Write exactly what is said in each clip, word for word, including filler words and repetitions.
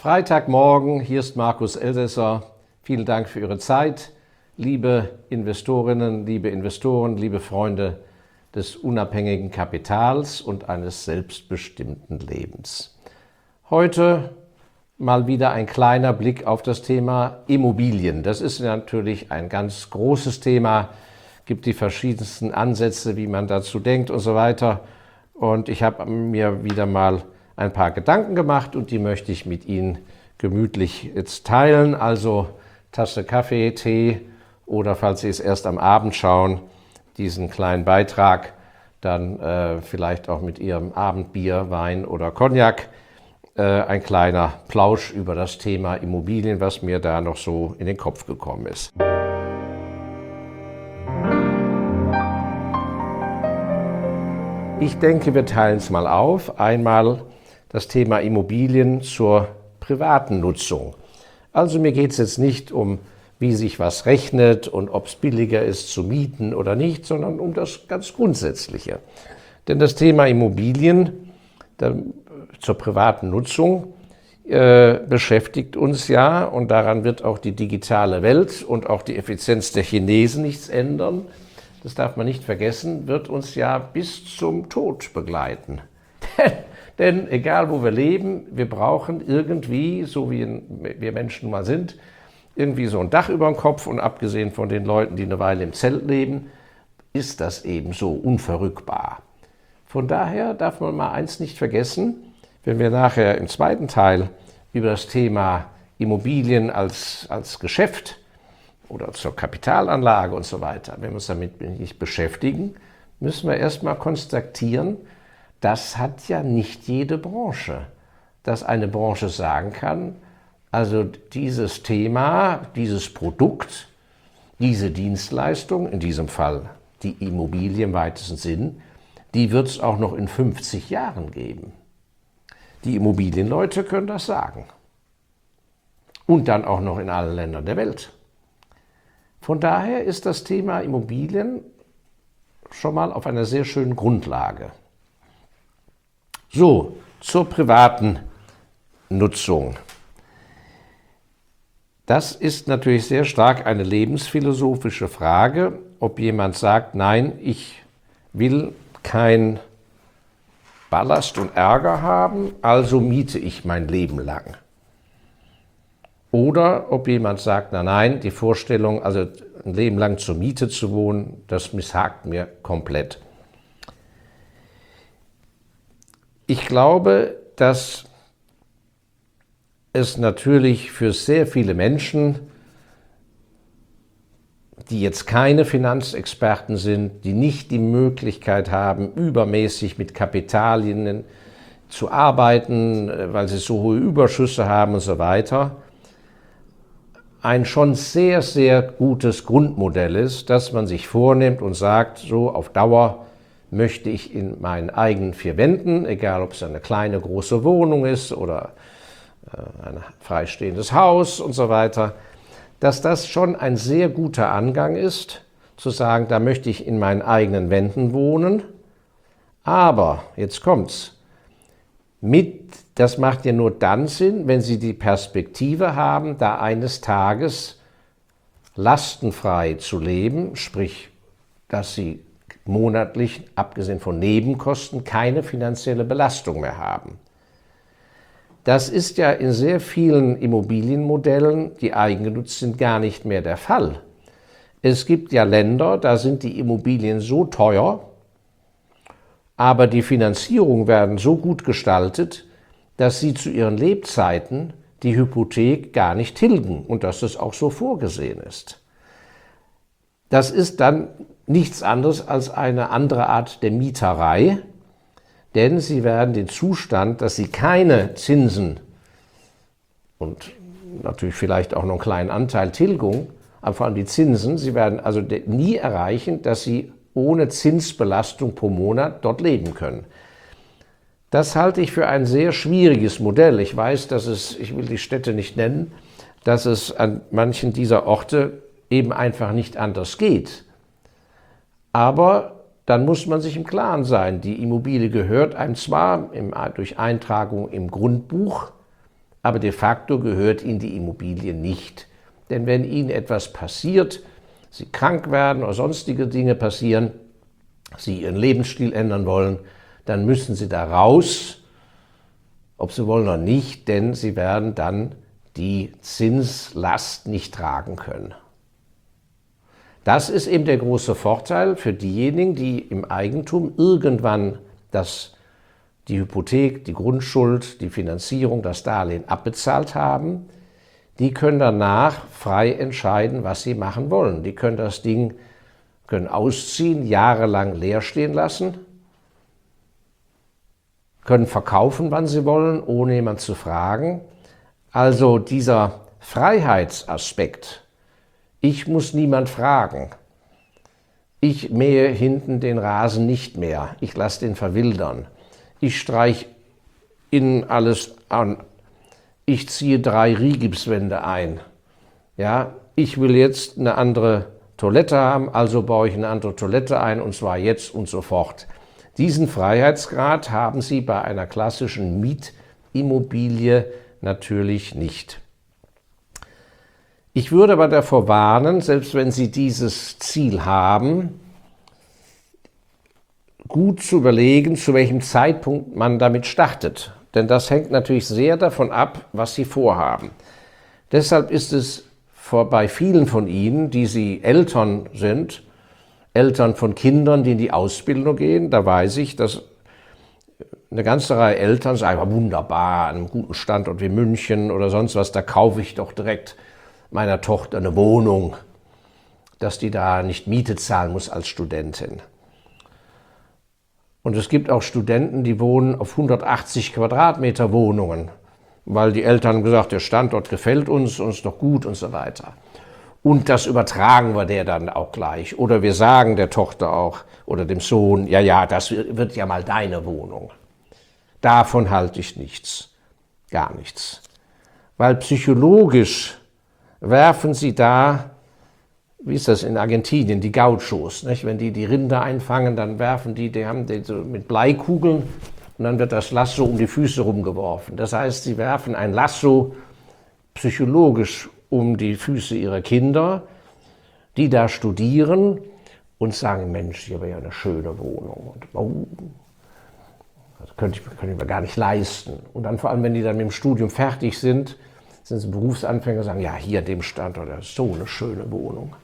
Freitagmorgen, hier ist Markus Elsässer. Vielen Dank für Ihre Zeit, liebe Investorinnen, liebe Investoren, liebe Freunde des unabhängigen Kapitals und eines selbstbestimmten Lebens. Heute mal wieder ein kleiner Blick auf das Thema Immobilien. Das ist natürlich ein ganz großes Thema, gibt die verschiedensten Ansätze, wie man dazu denkt und so weiter. Und ich habe mir wieder mal ein paar Gedanken gemacht und die möchte ich mit Ihnen gemütlich jetzt teilen. Also Tasse Kaffee, Tee oder falls Sie es erst am Abend schauen, diesen kleinen Beitrag, dann äh, vielleicht auch mit Ihrem Abendbier, Wein oder Cognac. Äh, ein kleiner Plausch über das Thema Immobilien, was mir da noch so in den Kopf gekommen ist. Ich denke, wir teilen es mal auf. Einmal das Thema Immobilien zur privaten Nutzung. Also mir geht es jetzt nicht um, wie sich was rechnet und ob es billiger ist zu mieten oder nicht, sondern um das ganz Grundsätzliche. Denn das Thema Immobilien da, zur privaten Nutzung äh, beschäftigt uns ja, und daran wird auch die digitale Welt und auch die Effizienz der Chinesen nichts ändern. Das darf man nicht vergessen, wird uns ja bis zum Tod begleiten. Denn egal wo wir leben, wir brauchen irgendwie, so wie wir Menschen mal sind, irgendwie so ein Dach über dem Kopf, und abgesehen von den Leuten, die eine Weile im Zelt leben, ist das eben so unverrückbar. Von daher darf man mal eins nicht vergessen, wenn wir nachher im zweiten Teil über das Thema Immobilien als, als Geschäft oder zur Kapitalanlage und so weiter, wenn wir uns damit nicht beschäftigen, müssen wir erstmal konstatieren, das hat ja nicht jede Branche, dass eine Branche sagen kann, also dieses Thema, dieses Produkt, diese Dienstleistung, in diesem Fall die Immobilie im weitesten Sinn, die wird es auch noch in fünfzig Jahren geben. Die Immobilienleute können das sagen. Und dann auch noch in allen Ländern der Welt. Von daher ist das Thema Immobilien schon mal auf einer sehr schönen Grundlage. So, zur privaten Nutzung. Das ist natürlich sehr stark eine lebensphilosophische Frage, ob jemand sagt, nein, ich will kein Ballast und Ärger haben, also miete ich mein Leben lang. Oder ob jemand sagt, na nein, die Vorstellung, also ein Leben lang zur Miete zu wohnen, das missfällt mir komplett. Ich glaube, dass es natürlich für sehr viele Menschen, die jetzt keine Finanzexperten sind, die nicht die Möglichkeit haben, übermäßig mit Kapitalien zu arbeiten, weil sie so hohe Überschüsse haben und so weiter, ein schon sehr, sehr gutes Grundmodell ist, dass man sich vornimmt und sagt, so auf Dauer möchte ich in meinen eigenen vier Wänden, egal ob es eine kleine, große Wohnung ist oder ein freistehendes Haus und so weiter, dass das schon ein sehr guter Angang ist, zu sagen, da möchte ich in meinen eigenen Wänden wohnen. Aber, jetzt kommt's, mit, das macht ja nur dann Sinn, wenn Sie die Perspektive haben, da eines Tages lastenfrei zu leben, sprich, dass Sie monatlich, abgesehen von Nebenkosten, keine finanzielle Belastung mehr haben. Das ist ja in sehr vielen Immobilienmodellen, die eigengenutzt sind, gar nicht mehr der Fall. Es gibt ja Länder, da sind die Immobilien so teuer, aber die Finanzierung werden so gut gestaltet, dass sie zu ihren Lebzeiten die Hypothek gar nicht tilgen und dass das auch so vorgesehen ist. Das ist dann nichts anderes als eine andere Art der Mieterei, denn sie werden den Zustand, dass sie keine Zinsen und natürlich vielleicht auch noch einen kleinen Anteil Tilgung, aber vor allem die Zinsen, sie werden also nie erreichen, dass sie ohne Zinsbelastung pro Monat dort leben können. Das halte ich für ein sehr schwieriges Modell. Ich weiß, dass es, ich will die Städte nicht nennen, dass es an manchen dieser Orte eben einfach nicht anders geht. Aber dann muss man sich im Klaren sein, die Immobilie gehört einem zwar im, durch Eintragung im Grundbuch, aber de facto gehört Ihnen die Immobilie nicht. Denn wenn Ihnen etwas passiert, Sie krank werden oder sonstige Dinge passieren, Sie Ihren Lebensstil ändern wollen, dann müssen Sie da raus, ob Sie wollen oder nicht, denn Sie werden dann die Zinslast nicht tragen können. Das ist eben der große Vorteil für diejenigen, die im Eigentum irgendwann das, die Hypothek, die Grundschuld, die Finanzierung, das Darlehen abbezahlt haben. Die können danach frei entscheiden, was sie machen wollen. Die können das Ding können ausziehen, jahrelang leer stehen lassen, können verkaufen, wann sie wollen, ohne jemand zu fragen. Also dieser Freiheitsaspekt, ich muss niemand fragen, ich mähe hinten den Rasen nicht mehr, ich lasse den verwildern, ich streiche innen alles an, ich ziehe drei Rigipswände ein, ja, ich will jetzt eine andere Toilette haben, also baue ich eine andere Toilette ein und zwar jetzt und sofort. Diesen Freiheitsgrad haben Sie bei einer klassischen Mietimmobilie natürlich nicht. Ich würde aber davor warnen, selbst wenn Sie dieses Ziel haben, gut zu überlegen, zu welchem Zeitpunkt man damit startet. Denn das hängt natürlich sehr davon ab, was Sie vorhaben. Deshalb ist es bei vielen von Ihnen, die Sie Eltern sind, Eltern von Kindern, die in die Ausbildung gehen, da weiß ich, dass eine ganze Reihe Eltern sagen, wunderbar, an einem guten Standort wie München oder sonst was, da kaufe ich doch direkt meiner Tochter eine Wohnung, dass die da nicht Miete zahlen muss als Studentin. Und es gibt auch Studenten, die wohnen auf hundertachtzig Quadratmeter Wohnungen, weil die Eltern haben gesagt, der Standort gefällt uns, uns doch gut und so weiter. Und das übertragen wir der dann auch gleich. Oder wir sagen der Tochter auch oder dem Sohn, ja, ja, das wird ja mal deine Wohnung. Davon halte ich nichts, gar nichts. Weil psychologisch werfen sie da, wie ist das in Argentinien, die Gauchos, nicht? Wenn die die Rinder einfangen, dann werfen die, die haben die so mit Bleikugeln und dann wird das Lasso um die Füße rumgeworfen. Das heißt, sie werfen ein Lasso psychologisch um die Füße ihrer Kinder, die da studieren und sagen, Mensch, hier wäre ja eine schöne Wohnung. Und, oh, das könnte ich, könnte ich mir gar nicht leisten. Und dann vor allem, wenn die dann mit dem Studium fertig sind, sind sie Berufsanfänger und sagen, ja, hier an dem Standort, das ist so eine schöne Wohnung.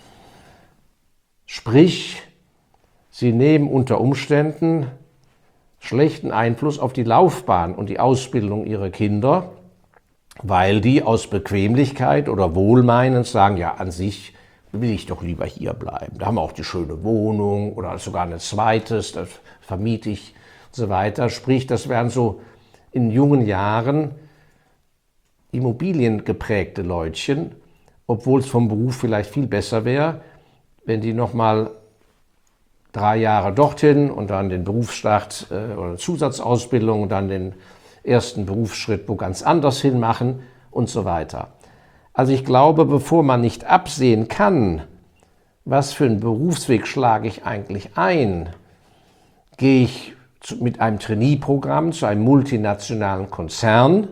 Sprich, sie nehmen unter Umständen schlechten Einfluss auf die Laufbahn und die Ausbildung ihrer Kinder, weil die aus Bequemlichkeit oder Wohlmeinend sagen, ja, an sich will ich doch lieber hier bleiben. Da haben wir auch die schöne Wohnung oder sogar ein zweites, das vermiete ich und so weiter. Sprich, das wären so in jungen Jahren immobiliengeprägte Leutchen, obwohl es vom Beruf vielleicht viel besser wäre, wenn die nochmal drei Jahre dorthin und dann den Berufsstart äh, oder Zusatzausbildung und dann den ersten Berufsschritt wo ganz anders hin machen und so weiter. Also ich glaube, bevor man nicht absehen kann, was für einen Berufsweg schlage ich eigentlich ein, gehe ich zu, mit einem Trainee-Programm zu einem multinationalen Konzern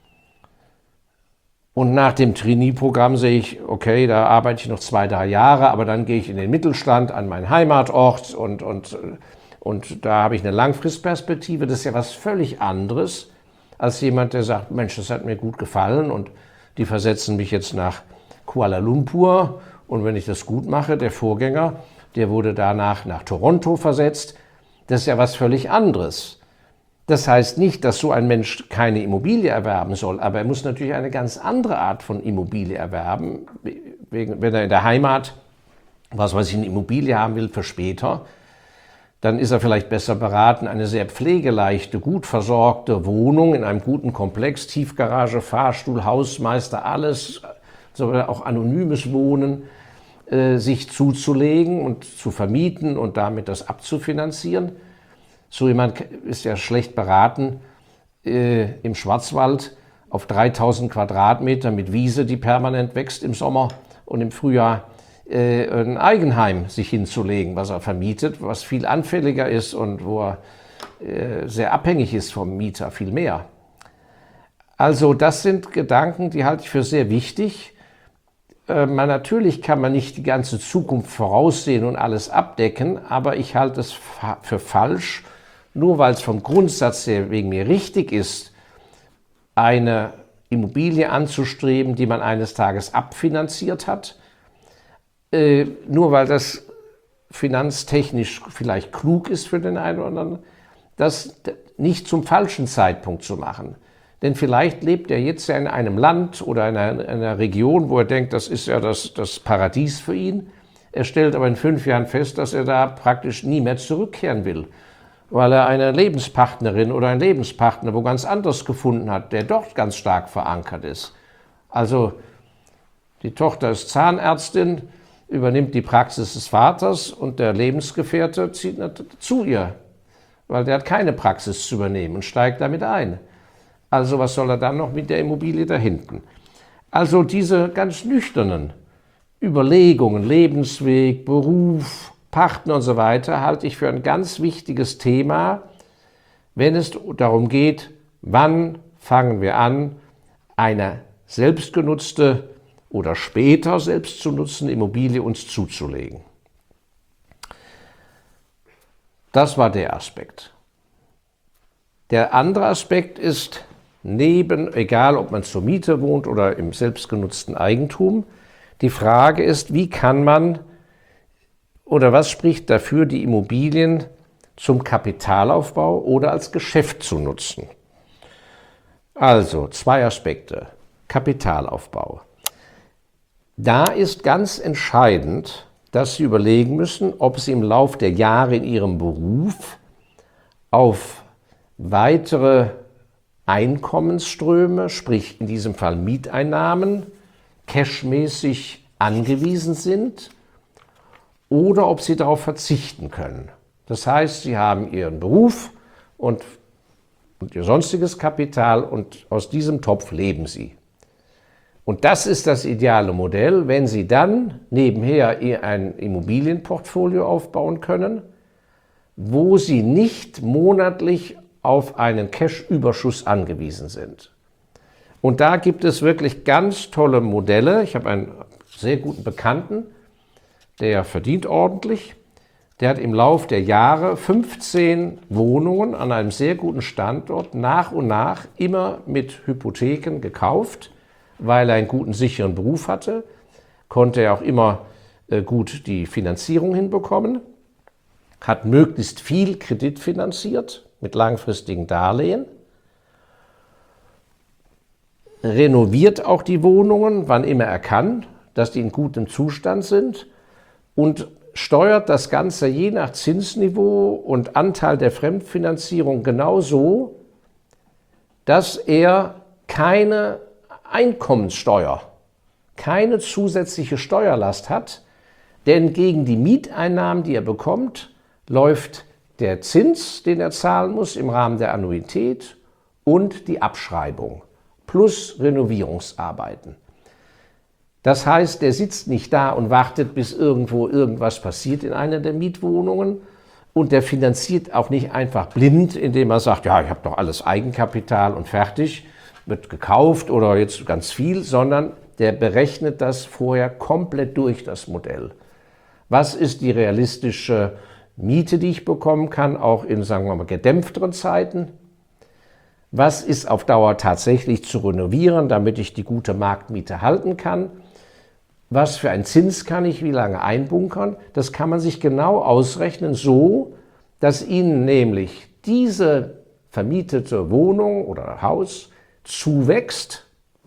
und nach dem Trainee-Programm sehe ich, okay, da arbeite ich noch zwei, drei Jahre, aber dann gehe ich in den Mittelstand an meinen Heimatort und, und, und da habe ich eine Langfristperspektive. Das ist ja was völlig anderes als jemand, der sagt, Mensch, das hat mir gut gefallen und die versetzen mich jetzt nach Kuala Lumpur und wenn ich das gut mache, der Vorgänger, der wurde danach nach Toronto versetzt. Das ist ja was völlig anderes. Das heißt nicht, dass so ein Mensch keine Immobilie erwerben soll, aber er muss natürlich eine ganz andere Art von Immobilie erwerben. Wenn er in der Heimat, was weiß ich, eine Immobilie haben will für später, dann ist er vielleicht besser beraten, eine sehr pflegeleichte, gut versorgte Wohnung in einem guten Komplex, Tiefgarage, Fahrstuhl, Hausmeister, alles, sogar auch anonymes Wohnen, äh, sich zuzulegen und zu vermieten und damit das abzufinanzieren. So jemand ist ja schlecht beraten, äh, im Schwarzwald auf dreitausend Quadratmeter mit Wiese, die permanent wächst im Sommer und im Frühjahr, äh, ein Eigenheim sich hinzulegen, was er vermietet, was viel anfälliger ist und wo er äh, sehr abhängig ist vom Mieter, viel mehr. Also das sind Gedanken, die halte ich für sehr wichtig. Äh, man, natürlich kann man nicht die ganze Zukunft voraussehen und alles abdecken, aber ich halte es fa- für falsch, nur weil es vom Grundsatz her wegen mir richtig ist, eine Immobilie anzustreben, die man eines Tages abfinanziert hat, äh, nur weil das finanztechnisch vielleicht klug ist für den einen oder anderen, das nicht zum falschen Zeitpunkt zu machen. Denn vielleicht lebt er jetzt ja in einem Land oder in einer, in einer Region, wo er denkt, das ist ja das, das Paradies für ihn. Er stellt aber in fünf Jahren fest, dass er da praktisch nie mehr zurückkehren will, weil er eine Lebenspartnerin oder einen Lebenspartner wo ganz anders gefunden hat, der dort ganz stark verankert ist. Also die Tochter ist Zahnärztin, übernimmt die Praxis des Vaters und der Lebensgefährte zieht zu ihr, weil der hat keine Praxis zu übernehmen und steigt damit ein. Also was soll er dann noch mit der Immobilie da hinten? Also diese ganz nüchternen Überlegungen, Lebensweg, Beruf, Partner und so weiter, halte ich für ein ganz wichtiges Thema, wenn es darum geht, wann fangen wir an, eine selbstgenutzte oder später selbst zu nutzende Immobilie uns zuzulegen. Das war der Aspekt. Der andere Aspekt ist, neben, egal ob man zur Miete wohnt oder im selbstgenutzten Eigentum, die Frage ist, wie kann man oder was spricht dafür, die Immobilien zum Kapitalaufbau oder als Geschäft zu nutzen? Also zwei Aspekte. Kapitalaufbau. Da ist ganz entscheidend, dass Sie überlegen müssen, ob Sie im Lauf der Jahre in Ihrem Beruf auf weitere Einkommensströme, sprich in diesem Fall Mieteinnahmen, cashmäßig angewiesen sind oder ob Sie darauf verzichten können. Das heißt, Sie haben Ihren Beruf und, und Ihr sonstiges Kapital und aus diesem Topf leben Sie. Und das ist das ideale Modell, wenn Sie dann nebenher ein Immobilienportfolio aufbauen können, wo Sie nicht monatlich auf einen Cash-Überschuss angewiesen sind. Und da gibt es wirklich ganz tolle Modelle. Ich habe einen sehr guten Bekannten, der verdient ordentlich. Der hat im Lauf der Jahre fünfzehn Wohnungen an einem sehr guten Standort nach und nach immer mit Hypotheken gekauft, weil er einen guten, sicheren Beruf hatte, konnte er auch immer gut die Finanzierung hinbekommen, hat möglichst viel Kredit finanziert mit langfristigen Darlehen, renoviert auch die Wohnungen, wann immer er kann, dass die in gutem Zustand sind und steuert das Ganze je nach Zinsniveau und Anteil der Fremdfinanzierung genau so, dass er keine Einkommenssteuer, keine zusätzliche Steuerlast hat, denn gegen die Mieteinnahmen, die er bekommt, läuft der Zins, den er zahlen muss im Rahmen der Annuität und die Abschreibung plus Renovierungsarbeiten. Das heißt, der sitzt nicht da und wartet, bis irgendwo irgendwas passiert in einer der Mietwohnungen und der finanziert auch nicht einfach blind, indem er sagt, ja, ich habe doch alles Eigenkapital und fertig, wird gekauft oder jetzt ganz viel, sondern der berechnet das vorher komplett durch, das Modell. Was ist die realistische Miete, die ich bekommen kann, auch in, sagen wir mal, gedämpfteren Zeiten? Was ist auf Dauer tatsächlich zu renovieren, damit ich die gute Marktmiete halten kann? Was für einen Zins kann ich wie lange einbunkern? Das kann man sich genau ausrechnen, so dass Ihnen nämlich diese vermietete Wohnung oder Haus zuwächst,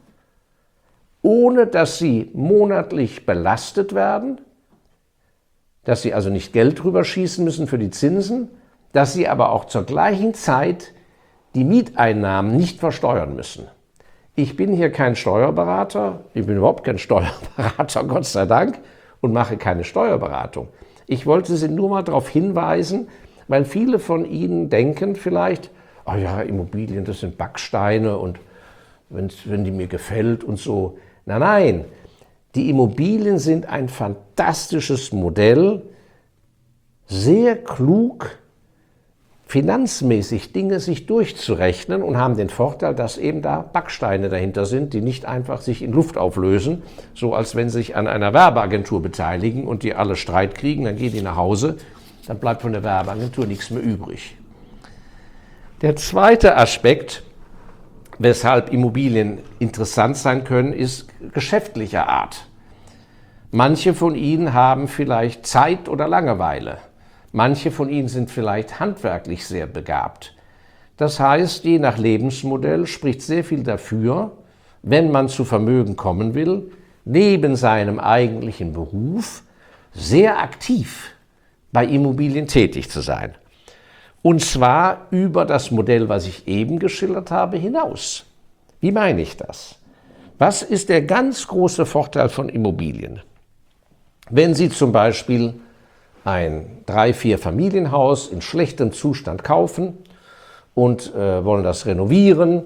ohne dass Sie monatlich belastet werden, dass Sie also nicht Geld drüber schießen müssen für die Zinsen, dass Sie aber auch zur gleichen Zeit die Mieteinnahmen nicht versteuern müssen. Ich bin hier kein Steuerberater, ich bin überhaupt kein Steuerberater, Gott sei Dank, und mache keine Steuerberatung. Ich wollte Sie nur mal darauf hinweisen, weil viele von Ihnen denken vielleicht, oh ja, Immobilien, das sind Backsteine und wenn, wenn die mir gefällt und so. Nein, nein, die Immobilien sind ein fantastisches Modell, sehr klug finanzmäßig Dinge sich durchzurechnen und haben den Vorteil, dass eben da Backsteine dahinter sind, die nicht einfach sich in Luft auflösen, so als wenn sie sich an einer Werbeagentur beteiligen und die alle Streit kriegen, dann gehen die nach Hause, dann bleibt von der Werbeagentur nichts mehr übrig. Der zweite Aspekt, weshalb Immobilien interessant sein können, ist geschäftlicher Art. Manche von Ihnen haben vielleicht Zeit oder Langeweile. Manche von Ihnen sind vielleicht handwerklich sehr begabt. Das heißt, je nach Lebensmodell spricht sehr viel dafür, wenn man zu Vermögen kommen will, neben seinem eigentlichen Beruf sehr aktiv bei Immobilien tätig zu sein. Und zwar über das Modell, was ich eben geschildert habe, hinaus. Wie meine ich das? Was ist der ganz große Vorteil von Immobilien? Wenn Sie zum Beispiel ein drei-, vier Familienhaus in schlechtem Zustand kaufen und äh, wollen das renovieren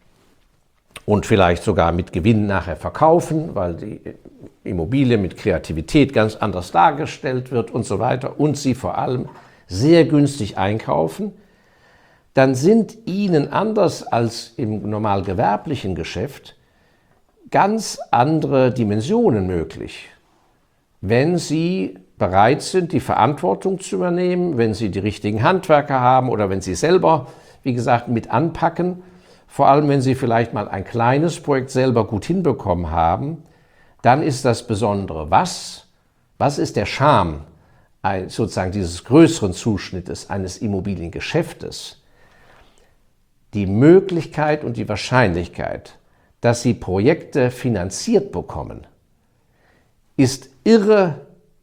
und vielleicht sogar mit Gewinn nachher verkaufen, weil die Immobilie mit Kreativität ganz anders dargestellt wird und so weiter und Sie vor allem sehr günstig einkaufen, dann sind Ihnen anders als im normal gewerblichen Geschäft ganz andere Dimensionen möglich. Wenn Sie bereit sind, die Verantwortung zu übernehmen, wenn Sie die richtigen Handwerker haben oder wenn Sie selber, wie gesagt, mit anpacken, vor allem wenn Sie vielleicht mal ein kleines Projekt selber gut hinbekommen haben, dann ist das Besondere was? Was ist der Charme sozusagen dieses größeren Zuschnittes eines Immobiliengeschäftes? Die Möglichkeit und die Wahrscheinlichkeit, dass Sie Projekte finanziert bekommen, ist irre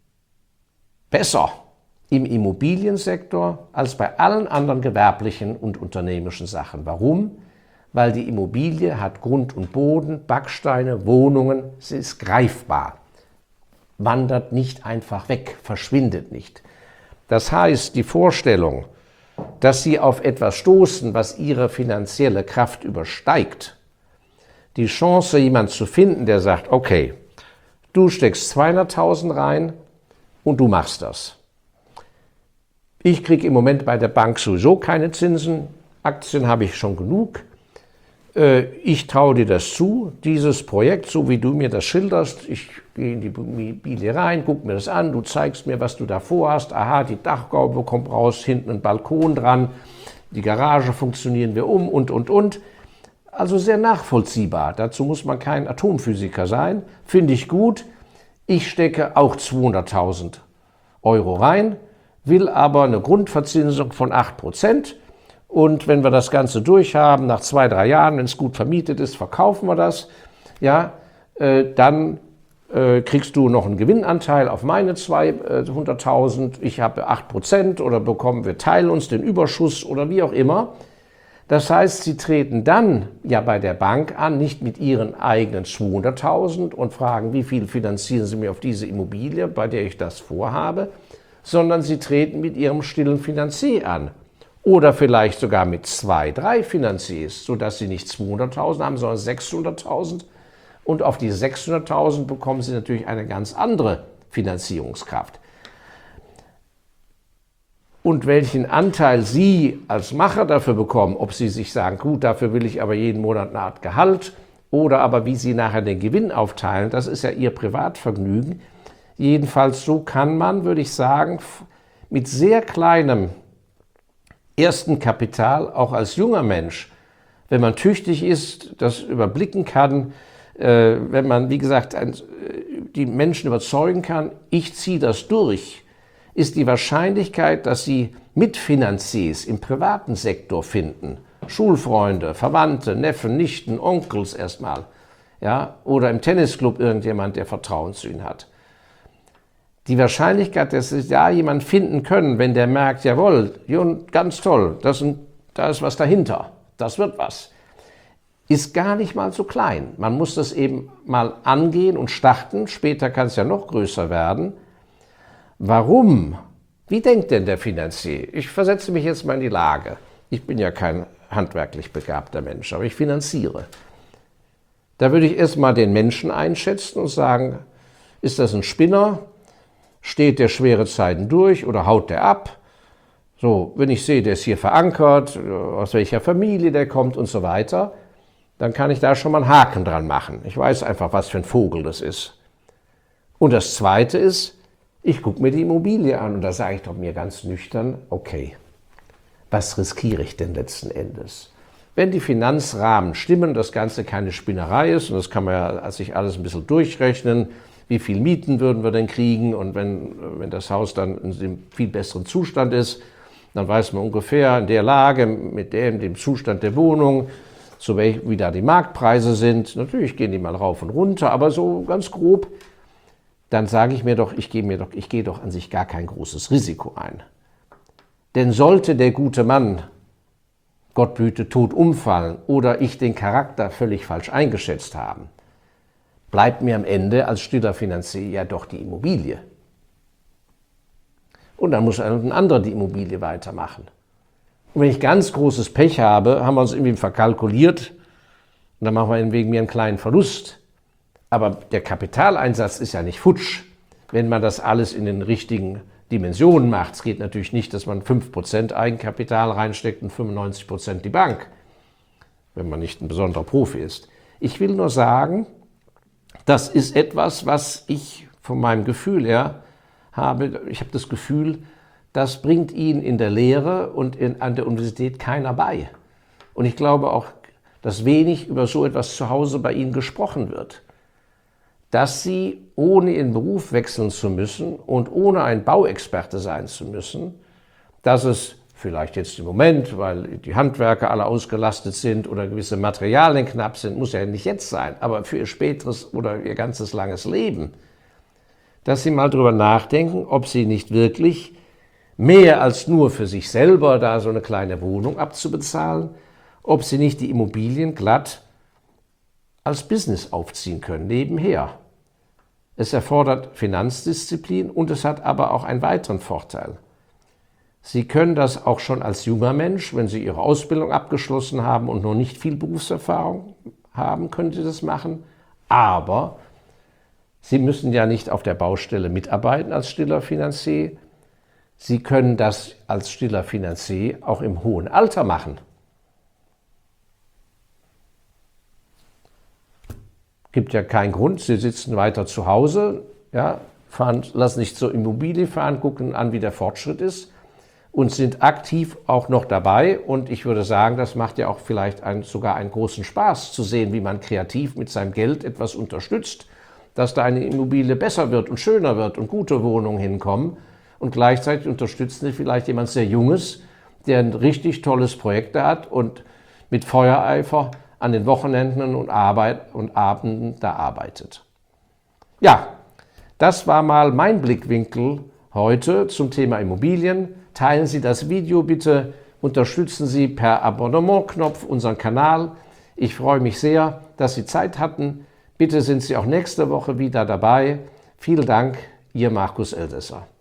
besser im Immobiliensektor als bei allen anderen gewerblichen und unternehmerischen Sachen. Warum? Weil die Immobilie hat Grund und Boden, Backsteine, Wohnungen, sie ist greifbar, wandert nicht einfach weg, verschwindet nicht. Das heißt, die Vorstellung, dass Sie auf etwas stoßen, was Ihre finanzielle Kraft übersteigt, die Chance, jemanden zu finden, der sagt, okay, du steckst zweihunderttausend rein und du machst das. Ich kriege im Moment bei der Bank sowieso keine Zinsen, Aktien habe ich schon genug. Ich traue dir das zu, dieses Projekt, so wie du mir das schilderst. Ich gehe in die Immobilie rein, guck mir das an, du zeigst mir, was du da vorhast. Aha, die Dachgaube kommt raus, hinten ein Balkon dran, die Garage funktionieren wir um und, und, und. Also sehr nachvollziehbar. Dazu muss man kein Atomphysiker sein. Finde ich gut. Ich stecke auch zweihunderttausend Euro rein, will aber eine Grundverzinsung von acht Prozent. Und wenn wir das Ganze durchhaben, nach zwei, drei Jahren, wenn es gut vermietet ist, verkaufen wir das. Ja, äh, dann äh, kriegst du noch einen Gewinnanteil auf meine zweihunderttausend. Ich habe acht Prozent oder bekommen wir, teilen uns den Überschuss oder wie auch immer. Das heißt, Sie treten dann ja bei der Bank an, nicht mit Ihren eigenen zweihunderttausend und fragen, wie viel finanzieren Sie mir auf diese Immobilie, bei der ich das vorhabe, sondern Sie treten mit Ihrem stillen Finanzier an. Oder vielleicht sogar mit zwei, drei Finanziers, sodass Sie nicht zweihunderttausend haben, sondern sechshunderttausend. Und auf die sechshunderttausend bekommen Sie natürlich eine ganz andere Finanzierungskraft. Und welchen Anteil Sie als Macher dafür bekommen, ob Sie sich sagen, gut, dafür will ich aber jeden Monat eine Art Gehalt, oder aber wie Sie nachher den Gewinn aufteilen, das ist ja Ihr Privatvergnügen. Jedenfalls so kann man, würde ich sagen, mit sehr kleinem ersten Kapital, auch als junger Mensch, wenn man tüchtig ist, das überblicken kann, äh, wenn man, wie gesagt, ein, die Menschen überzeugen kann, ich ziehe das durch, ist die Wahrscheinlichkeit, dass Sie Mitfinanziers im privaten Sektor finden, Schulfreunde, Verwandte, Neffen, Nichten, Onkels erstmal, ja, oder im Tennisclub irgendjemand, der Vertrauen zu Ihnen hat. Die Wahrscheinlichkeit, dass Sie da jemanden finden können, wenn der merkt, jawohl, ganz toll, das ist, da ist was dahinter, das wird was, ist gar nicht mal so klein. Man muss das eben mal angehen und starten, später kann es ja noch größer werden. Warum? Wie denkt denn der Finanzier? Ich versetze mich jetzt mal in die Lage. Ich bin ja kein handwerklich begabter Mensch, aber ich finanziere. Da würde ich erst mal den Menschen einschätzen und sagen, ist das ein Spinner? Steht der schwere Zeiten durch oder haut der ab? So, wenn ich sehe, der ist hier verankert, aus welcher Familie der kommt und so weiter, dann kann ich da schon mal einen Haken dran machen. Ich weiß einfach, was für ein Vogel das ist. Und das Zweite ist, ich gucke mir die Immobilie an und da sage ich doch mir ganz nüchtern, okay, was riskiere ich denn letzten Endes? Wenn die Finanzrahmen stimmen, das Ganze keine Spinnerei ist, und das kann man ja sich alles ein bisschen durchrechnen, wie viel Mieten würden wir denn kriegen und wenn, wenn das Haus dann in einem viel besseren Zustand ist, dann weiß man ungefähr in der Lage, mit dem, dem Zustand der Wohnung, so wie da die Marktpreise sind. Natürlich gehen die mal rauf und runter, aber so ganz grob, dann sage ich mir doch, ich gehe mir doch, ich gehe doch an sich gar kein großes Risiko ein. Denn sollte der gute Mann, Gott behüte, tot umfallen oder ich den Charakter völlig falsch eingeschätzt haben, bleibt mir am Ende als stiller Finanzier ja doch die Immobilie. Und dann muss ein anderer die Immobilie weitermachen. Und wenn ich ganz großes Pech habe, haben wir uns irgendwie verkalkuliert und dann machen wir wegen mir einen kleinen Verlust. Aber der Kapitaleinsatz ist ja nicht futsch, wenn man das alles in den richtigen Dimensionen macht. Es geht natürlich nicht, dass man fünf Prozent Eigenkapital reinsteckt und fünfundneunzig Prozent die Bank, wenn man nicht ein besonderer Profi ist. Ich will nur sagen, das ist etwas, was ich von meinem Gefühl her habe. Ich habe das Gefühl, das bringt Ihnen in der Lehre und in, an der Universität keiner bei. Und ich glaube auch, dass wenig über so etwas zu Hause bei Ihnen gesprochen wird. Dass Sie, ohne Ihren Beruf wechseln zu müssen und ohne ein Bauexperte sein zu müssen, dass es vielleicht jetzt im Moment, weil die Handwerker alle ausgelastet sind oder gewisse Materialien knapp sind, muss ja nicht jetzt sein, aber für Ihr späteres oder Ihr ganzes langes Leben, dass Sie mal drüber nachdenken, ob Sie nicht wirklich mehr als nur für sich selber da so eine kleine Wohnung abzubezahlen, ob Sie nicht die Immobilien glatt als Business aufziehen können, nebenher. Es erfordert Finanzdisziplin und es hat aber auch einen weiteren Vorteil. Sie können das auch schon als junger Mensch, wenn Sie Ihre Ausbildung abgeschlossen haben und noch nicht viel Berufserfahrung haben, können Sie das machen, aber Sie müssen ja nicht auf der Baustelle mitarbeiten als stiller Finanzier. Sie können das als stiller Finanzier auch im hohen Alter machen. Gibt ja keinen Grund, Sie sitzen weiter zu Hause, ja, fahren, lassen sich zur Immobilie fahren, gucken an, wie der Fortschritt ist und sind aktiv auch noch dabei. Und ich würde sagen, das macht ja auch vielleicht einen, sogar einen großen Spaß zu sehen, wie man kreativ mit seinem Geld etwas unterstützt, dass da eine Immobilie besser wird und schöner wird und gute Wohnungen hinkommen. Und gleichzeitig unterstützen Sie vielleicht jemand sehr Junges, der ein richtig tolles Projekt hat und mit Feuereifer an den Wochenenden und, Arbeit und Abenden da arbeitet. Ja, das war mal mein Blickwinkel heute zum Thema Immobilien. Teilen Sie das Video bitte, unterstützen Sie per Abonnement-Knopf unseren Kanal. Ich freue mich sehr, dass Sie Zeit hatten. Bitte sind Sie auch nächste Woche wieder dabei. Vielen Dank, Ihr Markus Elsässer.